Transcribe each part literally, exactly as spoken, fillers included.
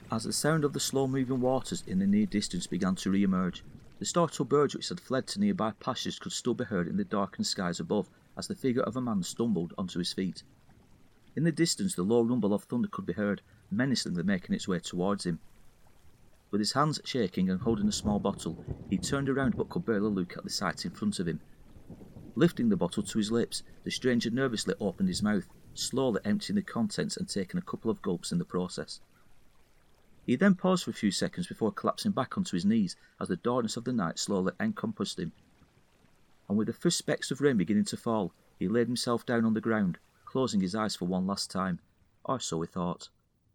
as the sound of the slow-moving waters in the near distance began to re-emerge. The startled birds which had fled to nearby pastures could still be heard in the darkened skies above as the figure of a man stumbled onto his feet. In the distance the low rumble of thunder could be heard, menacingly making its way towards him. With his hands shaking and holding a small bottle, he turned around but could barely look at the sight in front of him. Lifting the bottle to his lips, the stranger nervously opened his mouth, slowly emptying the contents and taking a couple of gulps in the process. He then paused for a few seconds before collapsing back onto his knees as the darkness of the night slowly encompassed him. And with the first specks of rain beginning to fall, he laid himself down on the ground, closing his eyes for one last time, or so he thought.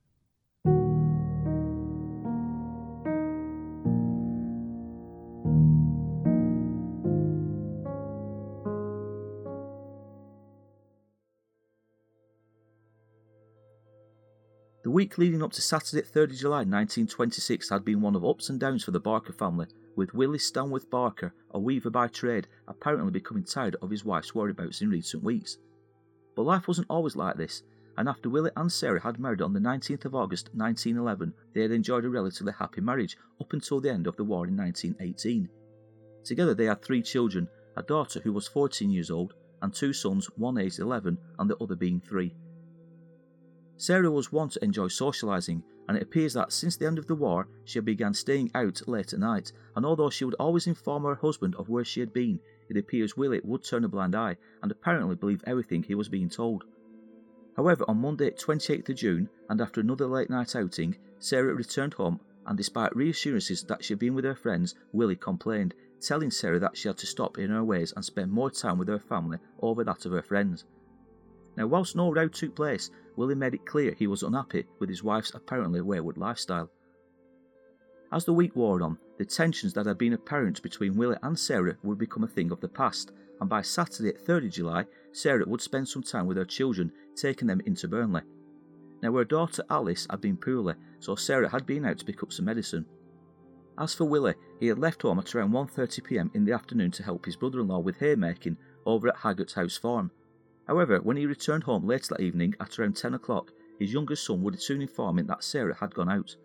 The week leading up to Saturday, third of July nineteen twenty-six had been one of ups and downs for the Barker family, with Willie Stanworth Barker, a weaver by trade, apparently becoming tired of his wife's whereabouts in recent weeks. But life wasn't always like this, and after Willie and Sarah had married on the nineteenth of August nineteen eleven, they had enjoyed a relatively happy marriage up until the end of the war in nineteen eighteen. Together they had three children, a daughter who was fourteen years old, and two sons, one aged eleven and the other being three. Sarah was one to enjoy socialising, and it appears that since the end of the war she had begun staying out late at night, and although she would always inform her husband of where she had been, it appears Willie would turn a blind eye and apparently believe everything he was being told. However, on Monday twenty-eighth of June, and after another late night outing, Sarah returned home, and despite reassurances that she had been with her friends, Willie complained, telling Sarah that she had to stop in her ways and spend more time with her family over that of her friends. Now, whilst no row took place, Willie made it clear he was unhappy with his wife's apparently wayward lifestyle. As the week wore on, the tensions that had been apparent between Willie and Sarah would become a thing of the past, and by Saturday, third of July, Sarah would spend some time with her children, taking them into Burnley. Now, her daughter Alice had been poorly, so Sarah had been out to pick up some medicine. As for Willie, he had left home at around one thirty p m in the afternoon to help his brother-in-law with haymaking over at Haggart's House Farm. However, when he returned home later that evening at around ten o'clock, his youngest son would soon inform him that Sarah had gone out.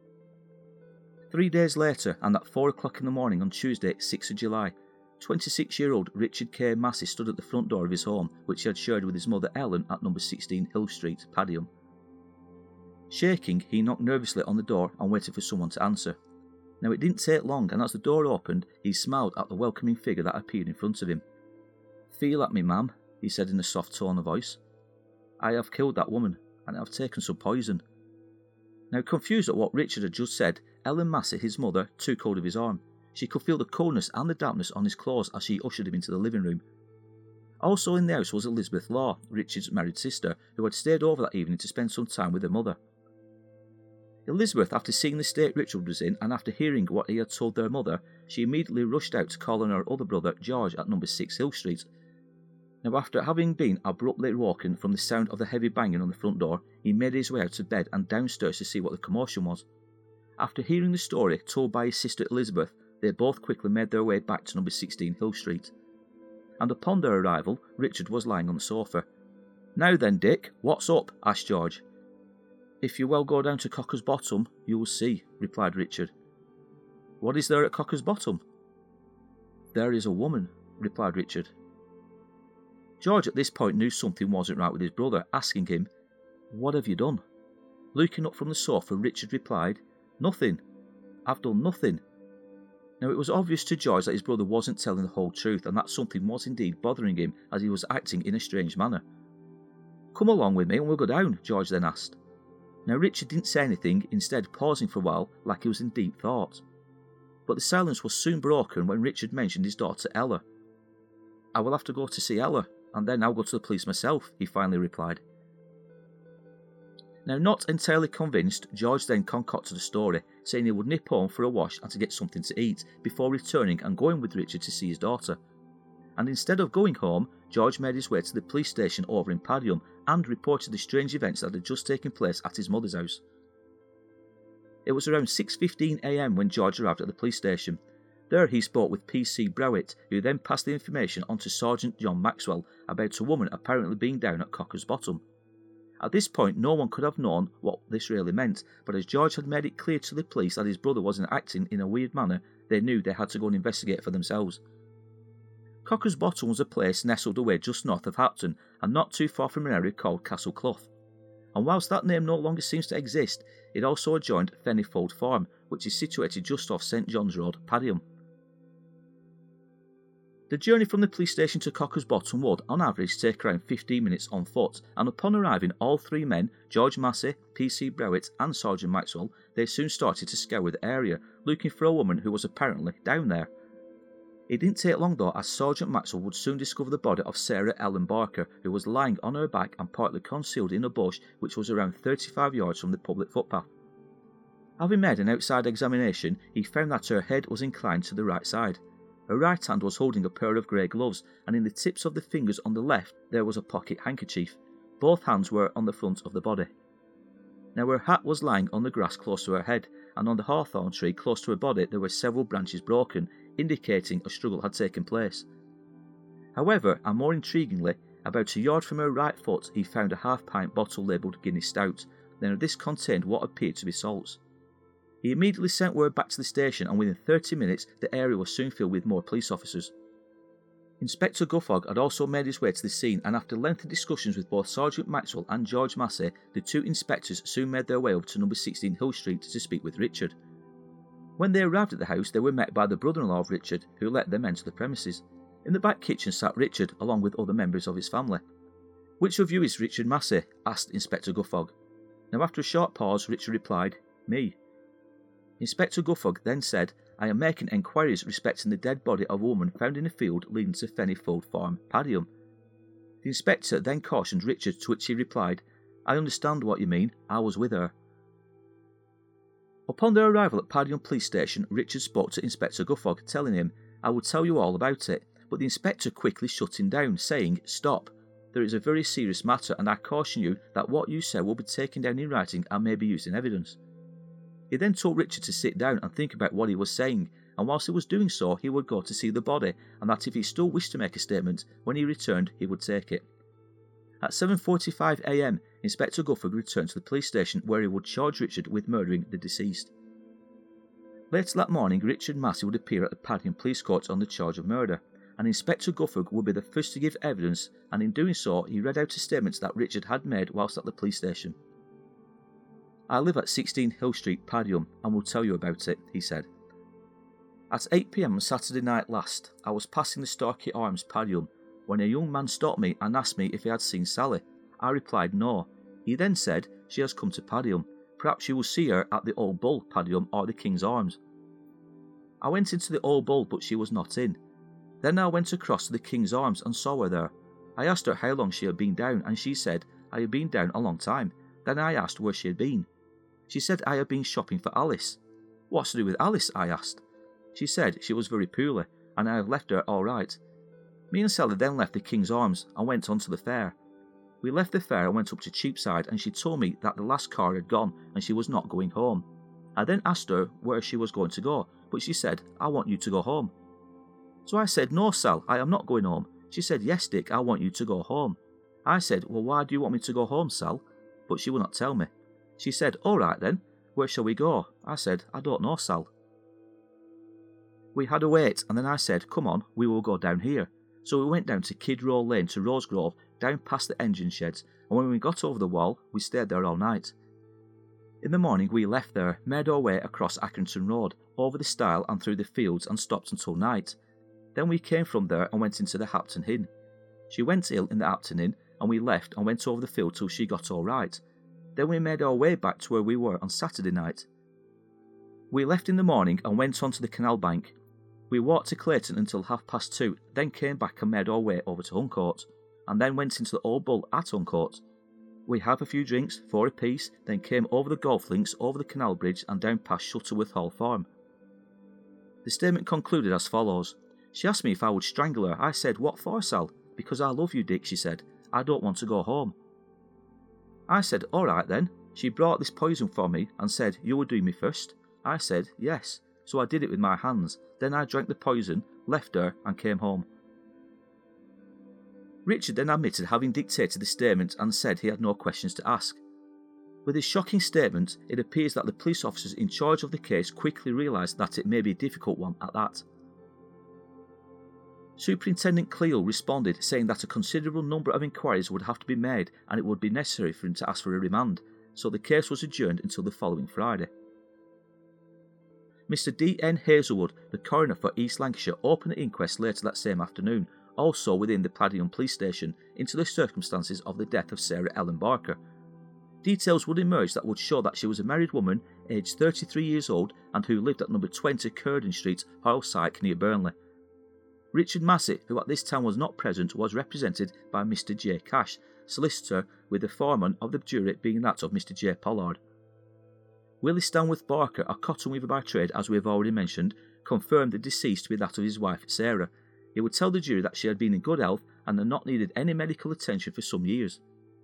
Three days later, and at four o'clock in the morning on Tuesday, sixth of July, twenty-six-year-old Richard K. Massey stood at the front door of his home, which he had shared with his mother Ellen at number sixteen Hill Street, Padiham. Shaking, he knocked nervously on the door and waited for someone to answer. Now, it didn't take long, and as the door opened, he smiled at the welcoming figure that appeared in front of him. "Feel at me, ma'am," he said in a soft tone of voice. "I have killed that woman, and I have taken some poison." Now, confused at what Richard had just said, Ellen Massey, his mother, took hold of his arm. She could feel the coldness and the dampness on his clothes as she ushered him into the living room. Also in the house was Elizabeth Law, Richard's married sister, who had stayed over that evening to spend some time with her mother. Elizabeth, after seeing the state Richard was in, and after hearing what he had told their mother, she immediately rushed out to call on her other brother, George, at number six Hill Street. Now, after having been abruptly woken from the sound of the heavy banging on the front door, he made his way out of bed and downstairs to see what the commotion was. After hearing the story told by his sister Elizabeth, they both quickly made their way back to number sixteen Hill Street. And upon their arrival, Richard was lying on the sofa. "Now then, Dick, what's up?" asked George. "If you will go down to Cocker's Bottom, you will see," replied Richard. "What is there at Cocker's Bottom?" "There is a woman," replied Richard. George at this point knew something wasn't right with his brother, asking him, "What have you done?" Looking up from the sofa, Richard replied, "Nothing. I've done nothing." Now, it was obvious to George that his brother wasn't telling the whole truth, and that something was indeed bothering him, as he was acting in a strange manner. "Come along with me and we'll go down," George then asked. Now, Richard didn't say anything, instead pausing for a while like he was in deep thought. But the silence was soon broken when Richard mentioned his daughter Ella. "I will have to go to see Ella, and then I'll go to the police myself," he finally replied. Now, not entirely convinced, George then concocted a story, saying he would nip home for a wash and to get something to eat, before returning and going with Richard to see his daughter. And instead of going home, George made his way to the police station over in Padiham and reported the strange events that had just taken place at his mother's house. It was around six fifteen a m when George arrived at the police station. There he spoke with P C Browett, who then passed the information on to Sergeant John Maxwell about a woman apparently being down at Cocker's Bottom. At this point, no one could have known what this really meant, but as George had made it clear to the police that his brother wasn't acting in a weird manner, they knew they had to go and investigate for themselves. Cocker's Bottom was a place nestled away just north of Hapton and not too far from an area called Castle Clough. And whilst that name no longer seems to exist, it also adjoined Fennyfold Farm, which is situated just off St John's Road, Padiham. The journey from the police station to Cocker's Bottom would, on average, take around fifteen minutes on foot, and upon arriving, all three men, George Massey, P C Browett and Sergeant Maxwell, they soon started to scour the area, looking for a woman who was apparently down there. It didn't take long though, as Sergeant Maxwell would soon discover the body of Sarah Ellen Barker, who was lying on her back and partly concealed in a bush which was around thirty-five yards from the public footpath. Having made an outside examination, he found that her head was inclined to the right side. Her right hand was holding a pair of grey gloves, and in the tips of the fingers on the left there was a pocket handkerchief. Both hands were on the front of the body. Now her hat was lying on the grass close to her head, and on the hawthorn tree close to her body there were several branches broken, indicating a struggle had taken place. However, and more intriguingly, about a yard from her right foot he found a half-pint bottle labelled Guinness Stout. Now this contained what appeared to be salts. He immediately sent word back to the station, and within thirty minutes the area was soon filled with more police officers. Inspector Guffog had also made his way to the scene, and after lengthy discussions with both Sergeant Maxwell and George Massey, the two inspectors soon made their way up to number sixteen Hill Street to speak with Richard. When they arrived at the house, they were met by the brother-in-law of Richard, who let them enter the premises. In the back kitchen sat Richard, along with other members of his family. "Which of you is Richard Massey?" asked Inspector Guffog. Now after a short pause, Richard replied, "Me." Inspector Guffog then said, "I am making enquiries respecting the dead body of a woman found in a field leading to Fennyfold Farm, Padiham." The inspector then cautioned Richard, to which he replied, "I understand what you mean, I was with her." Upon their arrival at Padiham Police Station, Richard spoke to Inspector Guffog, telling him, "I will tell you all about it," but the inspector quickly shut him down, saying, "Stop, there is a very serious matter, and I caution you that what you say will be taken down in writing and may be used in evidence." He then told Richard to sit down and think about what he was saying, and whilst he was doing so he would go to see the body, and that if he still wished to make a statement, when he returned he would take it. At seven forty-five a m, Inspector Guffog returned to the police station, where he would charge Richard with murdering the deceased. Later that morning, Richard Massey would appear at the Padiham Police Court on the charge of murder, and Inspector Guffog would be the first to give evidence, and in doing so he read out a statement that Richard had made whilst at the police station. "I live at sixteen Hill Street, Padiham, and will tell you about it," he said. "At eight p m on Saturday night last, I was passing the Starkey Arms, Padiham, when a young man stopped me and asked me if he had seen Sally. I replied no. He then said, 'She has come to Padiham. Perhaps you will see her at the Old Bull, Padiham, or the King's Arms.' I went into the Old Bull, but she was not in. Then I went across to the King's Arms and saw her there. I asked her how long she had been down, and she said, 'I had been down a long time.' Then I asked where she had been. She said I had been shopping for Alice. 'What's to do with Alice?' I asked. She said she was very poorly, and I have left her all right. Me and Sally then left the King's Arms and went on to the fair. We left the fair and went up to Cheapside, and she told me that the last car had gone and she was not going home. I then asked her where she was going to go, but she said, 'I want you to go home.' So I said, 'No, Sal, I am not going home.' She said, 'Yes, Dick, I want you to go home.' I said, 'Well, why do you want me to go home, Sal?' But she would not tell me. She said, 'All right then, where shall we go?' I said, 'I don't know, Sal.' We had a wait, and then I said, 'Come on, we will go down here.' So we went down to Kid Row Lane to Rosegrove, down past the engine sheds, and when we got over the wall, we stayed there all night. In the morning we left there, made our way across Accrington Road, over the stile and through the fields, and stopped until night. Then we came from there and went into the Hapton Inn. She went ill in the Hapton Inn, and we left and went over the field till she got all right. Then we made our way back to where we were on Saturday night. We left in the morning and went on to the canal bank. We walked to Clayton until half past two, then came back and made our way over to Huncourt, and then went into the Old Bull at Huncourt. We had a few drinks, four apiece, then came over the golf links, over the canal bridge, and down past Shuttleworth Hall Farm. The statement concluded as follows. She asked me if I would strangle her. I said, "What for, Sal?" "Because I love you, Dick," she said. "I don't want to go home." I said, "All right then." She brought this poison for me and said, "You will do me first." I said, "Yes." So I did it with my hands. Then I drank the poison, left her, and came home. Richard then admitted having dictated the statement and said he had no questions to ask. With his shocking statement, it appears that the police officers in charge of the case quickly realised that it may be a difficult one at that. Superintendent Cleal responded saying that a considerable number of inquiries would have to be made and it would be necessary for him to ask for a remand, so the case was adjourned until the following Friday. Mister D N Hazelwood, the coroner for East Lancashire, opened the inquest later that same afternoon, also within the Padiham police station, into the circumstances of the death of Sarah Ellen Barker. Details would emerge that would show that she was a married woman, aged thirty-three years old, and who lived at number twenty Curden Street, Hoylsyke, near Burnley. Richard Massey, who at this time was not present, was represented by Mister J. Cash, solicitor, with the foreman of the jury being that of Mister J. Pollard. Willie Stanworth Barker, a cotton weaver by trade, as we have already mentioned, confirmed the deceased to be that of his wife, Sarah. He would tell the jury that she had been in good health and had not needed any medical attention for some years.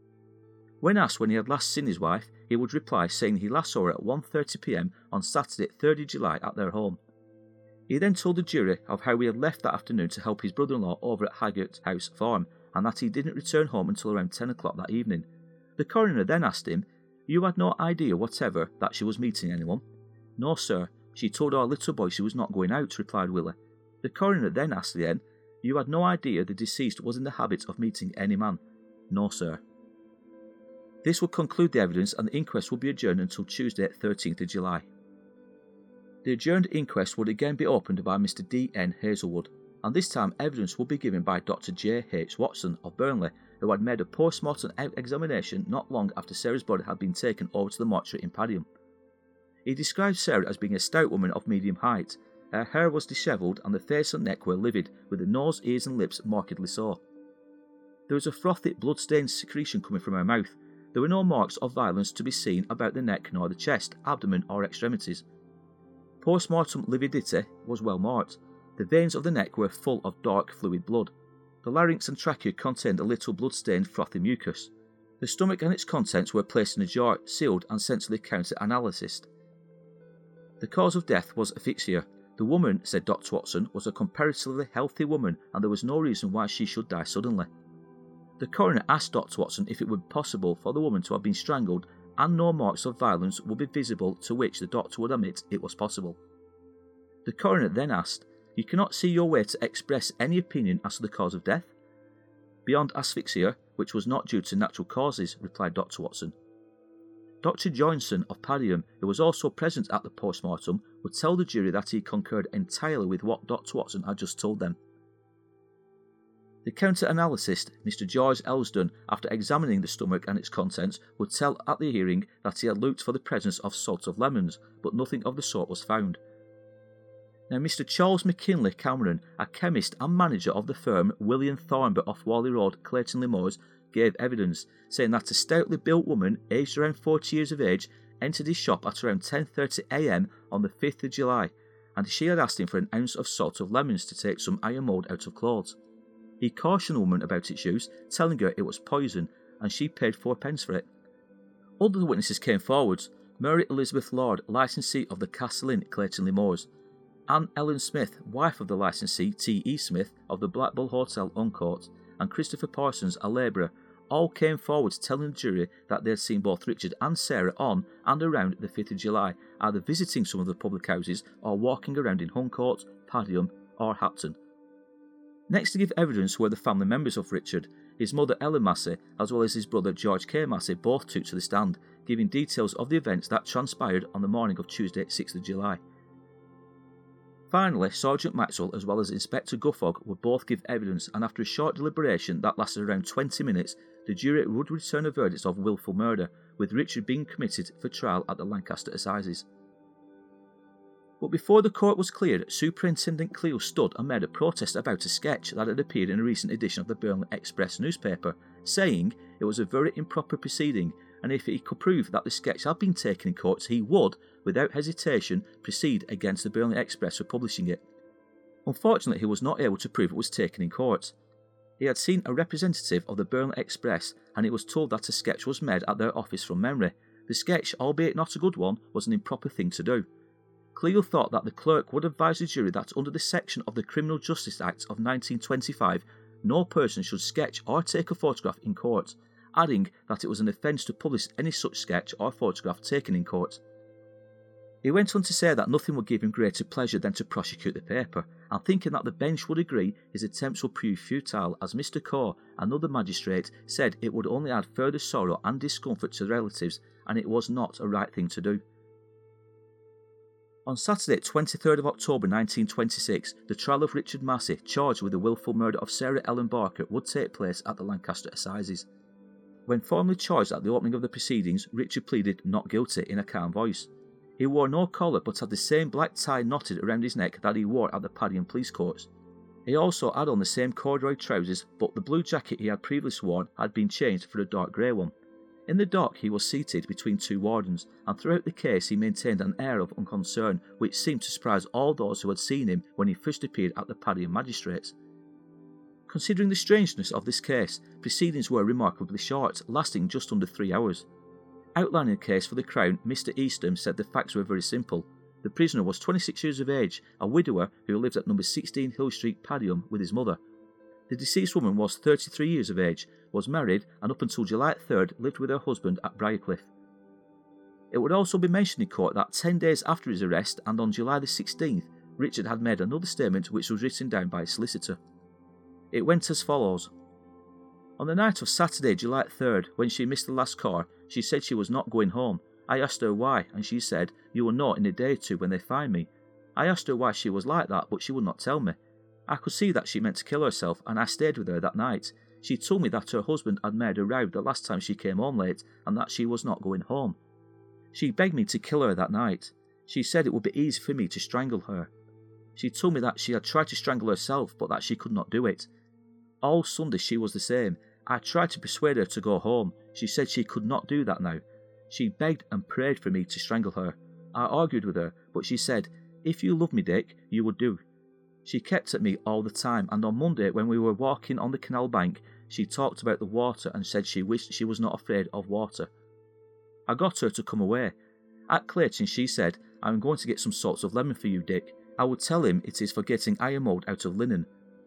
When asked when he had last seen his wife, he would reply saying he last saw her at one thirty p m on Saturday, third of July, at their home. He then told the jury of how he had left that afternoon to help his brother-in-law over at Haggart House Farm, and that he didn't return home until around ten o'clock that evening. The coroner then asked him, "You had no idea whatever that she was meeting anyone?" "No, sir. She told our little boy she was not going out," replied Willie. The coroner then asked again, "You had no idea the deceased was in the habit of meeting any man?" "No, sir." This would conclude the evidence and the inquest would be adjourned until Tuesday, thirteenth of July. The adjourned inquest would again be opened by Mister D N Hazelwood, and this time evidence would be given by Doctor J H Watson of Burnley, who had made a post-mortem examination not long after Sarah's body had been taken over to the mortuary in Padiham. He described Sarah as being a stout woman of medium height. Her hair was dishevelled and the face and neck were livid, with the nose, ears and lips markedly so. There was a frothy, blood-stained secretion coming from her mouth. There were no marks of violence to be seen about the neck nor the chest, abdomen or extremities. Post-mortem lividity was well marked. The veins of the neck were full of dark fluid blood. The larynx and trachea contained a little blood-stained frothy mucus. The stomach and its contents were placed in a jar, sealed and sent to the counter analyst. The cause of death was asphyxia. The woman, said Doctor Watson, was a comparatively healthy woman and there was no reason why she should die suddenly. The coroner asked Doctor Watson if it would be possible for the woman to have been strangled and no marks of violence would be visible, to which the doctor would admit it was possible. The coroner then asked, "You cannot see your way to express any opinion as to the cause of death?" "Beyond asphyxia, which was not due to natural causes," replied Doctor Watson. Doctor Johnson of Padiham, who was also present at the post-mortem, would tell the jury that he concurred entirely with what Doctor Watson had just told them. The counter-analyst, Mister George Elsdon, after examining the stomach and its contents, would tell at the hearing that he had looked for the presence of salt of lemons, but nothing of the sort was found. Now Mister Charles McKinley Cameron, a chemist and manager of the firm William Thornber off Whalley Road, Clayton Le Moors, gave evidence, saying that a stoutly built woman, aged around forty years of age, entered his shop at around ten thirty a m on the fifth of July, and she had asked him for an ounce of salt of lemons to take some iron mould out of clothes. He cautioned the woman about its use, telling her it was poison, and she paid fourpence for it. Other witnesses came forward: Mary Elizabeth Lord, licensee of the Castle Inn, Clayton Le Moors; Anne Ellen Smith, wife of the licensee T E Smith of the Black Bull Hotel, Uncourt; and Christopher Parsons, a labourer, all came forward telling the jury that they had seen both Richard and Sarah on and around the fifth of July, either visiting some of the public houses or walking around in Huncourt, Padiham or Hatton. Next to give evidence were the family members of Richard. His mother Ellen Massey, as well as his brother George K. Massey, both took to the stand, giving details of the events that transpired on the morning of Tuesday, sixth of July. Finally, Sergeant Maxwell as well as Inspector Guffog would both give evidence, and after a short deliberation that lasted around twenty minutes, the jury would return a verdict of wilful murder, with Richard being committed for trial at the Lancaster Assizes. But before the court was cleared, Superintendent Cleal stood and made a protest about a sketch that had appeared in a recent edition of the Burnley Express newspaper, saying it was a very improper proceeding, and if he could prove that the sketch had been taken in court, he would, without hesitation, proceed against the Burnley Express for publishing it. Unfortunately, he was not able to prove it was taken in court. He had seen a representative of the Burnley Express, and it was told that a sketch was made at their office from memory. The sketch, albeit not a good one, was an improper thing to do. Cleal thought that the clerk would advise the jury that under the section of the Criminal Justice Act of nineteen twenty-five, no person should sketch or take a photograph in court, adding that it was an offence to publish any such sketch or photograph taken in court. He went on to say that nothing would give him greater pleasure than to prosecute the paper, and thinking that the bench would agree, his attempts would prove futile, as Mister Corr, another magistrate, said it would only add further sorrow and discomfort to the relatives, and it was not a right thing to do. On Saturday, twenty-third of October nineteen twenty-six, the trial of Richard Massey, charged with the willful murder of Sarah Ellen Barker, would take place at the Lancaster Assizes. When formally charged at the opening of the proceedings, Richard pleaded not guilty in a calm voice. He wore no collar but had the same black tie knotted around his neck that he wore at the Padiham Police Courts. He also had on the same corduroy trousers, but the blue jacket he had previously worn had been changed for a dark grey one. In the dock he was seated between two wardens, and throughout the case he maintained an air of unconcern which seemed to surprise all those who had seen him when he first appeared at the Padiham Magistrates. Considering the strangeness of this case, proceedings were remarkably short, lasting just under three hours. Outlining the case for the Crown, Mister Eastham said the facts were very simple. The prisoner was twenty-six years of age, a widower who lived at number sixteen Hill Street, Padiham, with his mother. The deceased woman was thirty-three years of age, was married, and up until July third lived with her husband at Briarcliff. It would also be mentioned in court that ten days after his arrest, and on July the sixteenth, Richard had made another statement which was written down by a solicitor. It went as follows. On the night of Saturday, July third, when she missed the last car, she said she was not going home. I asked her why, and she said, "You will know in a day or two when they find me." I asked her why she was like that, but she would not tell me. I could see that she meant to kill herself, and I stayed with her that night. She told me that her husband had made a row the last time she came home late, and that she was not going home. She begged me to kill her that night. She said it would be easy for me to strangle her. She told me that she had tried to strangle herself, but that she could not do it. All Sunday she was the same. I tried to persuade her to go home. She said she could not do that now. She begged and prayed for me to strangle her. I argued with her, but she said, "If you love me, Dick, you would do." She kept at me all the time, and on Monday, when we were walking on the canal bank, she talked about the water and said she wished she was not afraid of water. I got her to come away. At Clayton she said, "I am going to get some sorts of lemon for you, Dick. I would tell him it is for getting iron mould out of linen."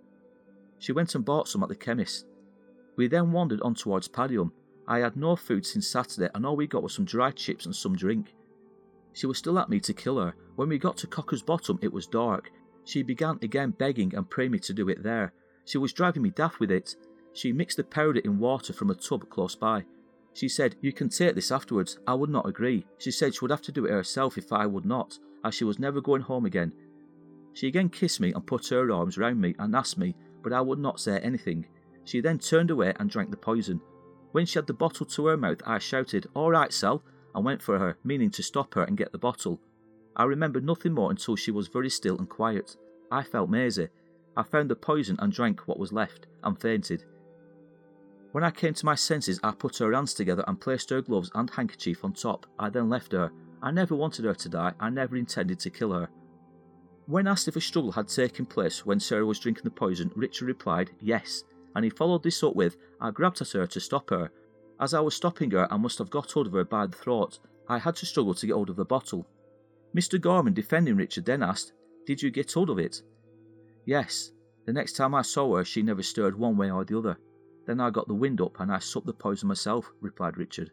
She went and bought some at the chemist. We then wandered on towards Padiham. I had no food since Saturday, and all we got was some dry chips and some drink. She was still at me to kill her. When we got to Cocker's Bottom, it was dark. She began again begging and praying me to do it there. She was driving me daft with it. She mixed the powder in water from a tub close by. She said, "You can take this afterwards." I would not agree. She said she would have to do it herself if I would not, as she was never going home again. She again kissed me and put her arms round me and asked me, but I would not say anything. She then turned away and drank the poison. When she had the bottle to her mouth, I shouted, "All right, Sal," and went for her, meaning to stop her and get the bottle. I remembered nothing more until she was very still and quiet. I felt mazy. I found the poison and drank what was left, and fainted. When I came to my senses, I put her hands together and placed her gloves and handkerchief on top. I then left her. I never wanted her to die. I never intended to kill her. When asked if a struggle had taken place when Sarah was drinking the poison, Richard replied, "Yes," and he followed this up with, "I grabbed at her to stop her. As I was stopping her, I must have got hold of her by the throat. I had to struggle to get hold of the bottle." Mister Gorman, defending Richard, then asked, "Did you get hold of it?" "Yes. The next time I saw her, she never stirred one way or the other. Then I got the wind up and I supped the poison myself," replied Richard.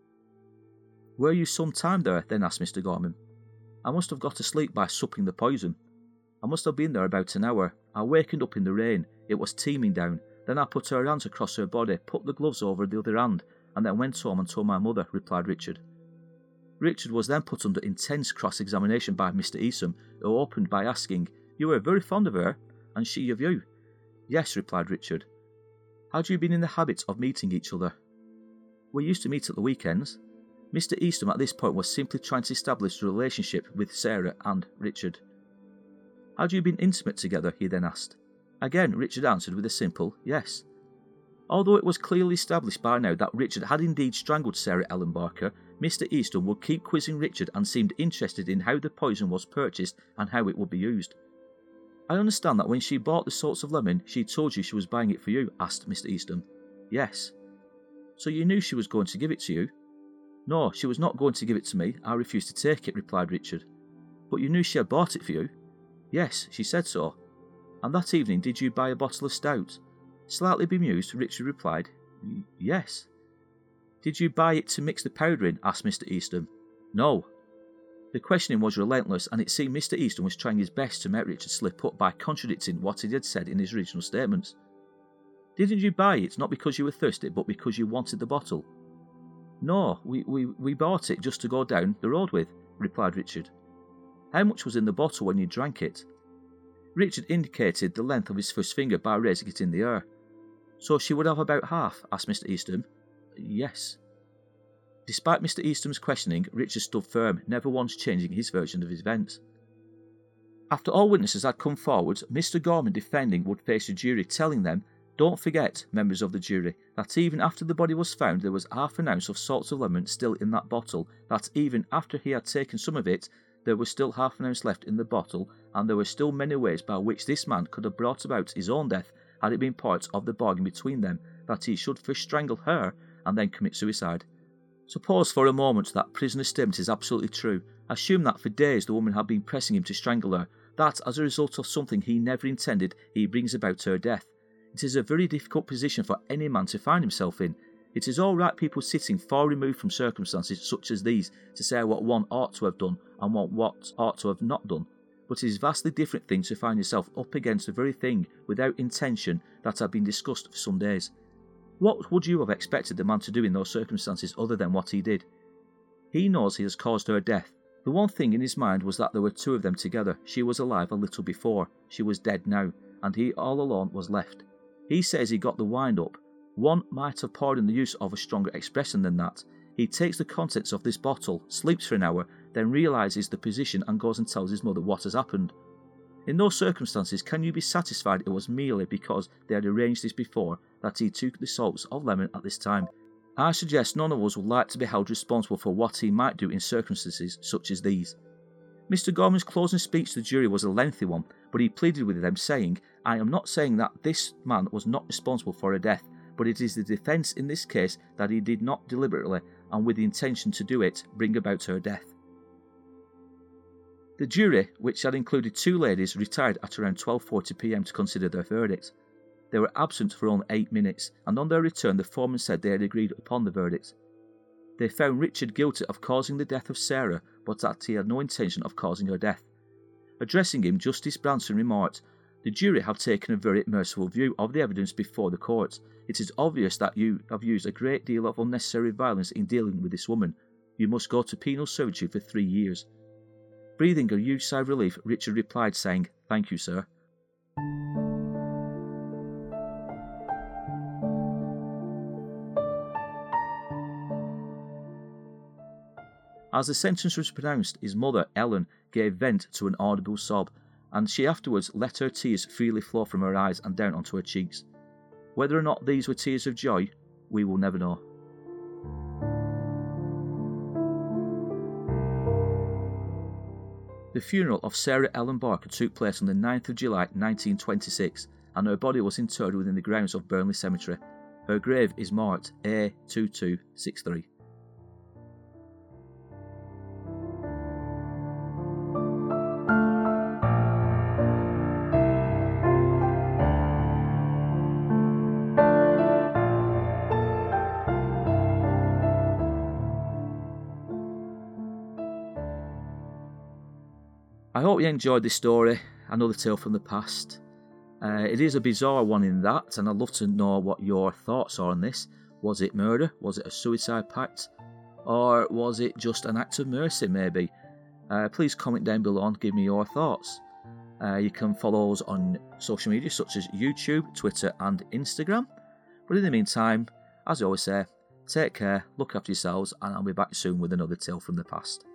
"Were you some time there?" then asked Mister Gorman. "I must have got to sleep by supping the poison. I must have been there about an hour. I wakened up in the rain. It was teeming down. Then I put her hands across her body, put the gloves over the other hand, and then went home and told my mother," replied Richard. Richard was then put under intense cross-examination by Mister Eastham, who opened by asking, "You were very fond of her, and she of you?" "Yes," replied Richard. "Had you been in the habit of meeting each other?" "We used to meet at the weekends." Mister Eastham at this point was simply trying to establish a relationship with Sarah and Richard. "Had you been intimate together?" he then asked. Again, Richard answered with a simple yes. Although it was clearly established by now that Richard had indeed strangled Sarah Ellen Barker, Mister Eastham would keep quizzing Richard and seemed interested in how the poison was purchased and how it would be used. "I understand that when she bought the sorts of lemon, she told you she was buying it for you?" asked Mister Eastham. "Yes." "So you knew she was going to give it to you?" "No, she was not going to give it to me. I refused to take it," replied Richard. "But you knew she had bought it for you?" "Yes, she said so." "And that evening did you buy a bottle of stout?" Slightly bemused, Richard replied, "Yes." "Did you buy it to mix the powder in?" asked Mister Eastham. "No." The questioning was relentless, and it seemed Mister Eastham was trying his best to make Richard slip up by contradicting what he had said in his original statements. "Didn't you buy it not because you were thirsty, but because you wanted the bottle?" "No, we, we, we bought it just to go down the road with," replied Richard. "How much was in the bottle when you drank it?" Richard indicated the length of his first finger by raising it in the air. "So she would have about half?" asked Mister Eastham. "Yes." Despite Mister Eastham's questioning, Richard stood firm, never once changing his version of events. After all witnesses had come forward, Mister Gorman defending would face the jury, telling them, "Don't forget, members of the jury, that even after the body was found there was half an ounce of salts of lemon still in that bottle, that even after he had taken some of it, there was still half an ounce left in the bottle, and there were still many ways by which this man could have brought about his own death had it been part of the bargain between them that he should first strangle her and then commit suicide. Suppose for a moment that prisoner's statement is absolutely true. Assume that for days the woman had been pressing him to strangle her, that as a result of something he never intended he brings about her death. It is a very difficult position for any man to find himself in. It is all right people sitting far removed from circumstances such as these to say what one ought to have done and what what ought to have not done, but it is a vastly different thing to find yourself up against the very thing without intention that had been discussed for some days. What would you have expected the man to do in those circumstances other than what he did? He knows he has caused her death. The one thing in his mind was that there were two of them together. She was alive a little before, she was dead now, and he all alone was left. He says he got the wind up. One might have pardoned the use of a stronger expression than that. He takes the contents of this bottle, sleeps for an hour, then realises the position and goes and tells his mother what has happened. In those circumstances, can you be satisfied it was merely because they had arranged this before that he took the salts of lemon at this time? I suggest none of us would like to be held responsible for what he might do in circumstances such as these. Mister Gorman's closing speech to the jury was a lengthy one, but he pleaded with them, saying, "I am not saying that this man was not responsible for her death, but it is the defence in this case that he did not deliberately, and with the intention to do it, bring about her death." The jury, which had included two ladies, retired at around twelve forty p m to consider their verdict. They were absent for only eight minutes, and on their return the foreman said they had agreed upon the verdict. They found Richard guilty of causing the death of Sarah, but that he had no intention of causing her death. Addressing him, Justice Branson remarked, "The jury have taken a very merciful view of the evidence before the court. It is obvious that you have used a great deal of unnecessary violence in dealing with this woman. You must go to penal servitude for three years. Breathing a huge sigh of relief, Richard replied, saying, "Thank you, sir." As the sentence was pronounced, his mother, Ellen, gave vent to an audible sob, and she afterwards let her tears freely flow from her eyes and down onto her cheeks. Whether or not these were tears of joy, we will never know. The funeral of Sarah Ellen Barker took place on the ninth of July nineteen twenty-six, and her body was interred within the grounds of Burnley Cemetery. Her grave is marked A two two six three. I hope you enjoyed this story, another tale from the past. Uh, it is a bizarre one in that, and I'd love to know what your thoughts are on this. Was it murder? Was it a suicide pact? Or was it just an act of mercy, maybe? Uh, please comment down below and give me your thoughts. Uh, you can follow us on social media such as YouTube, Twitter and Instagram. But in the meantime, as I always say, take care, look after yourselves, and I'll be back soon with another tale from the past.